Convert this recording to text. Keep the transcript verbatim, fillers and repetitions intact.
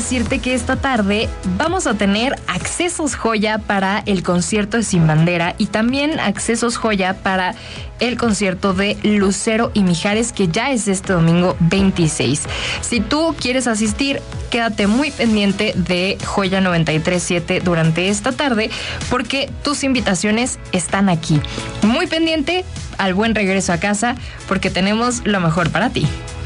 decirte que esta tarde vamos a tener accesos joya para el concierto de Sin Bandera y también accesos joya para el concierto de Lucero y Mijares, que ya es este domingo veintiséis. Si tú quieres asistir, quédate muy pendiente de Joya noventa y tres punto siete durante esta tarde, porque tus invitaciones están aquí. Muy pendiente al buen regreso a casa, porque tenemos lo mejor para ti.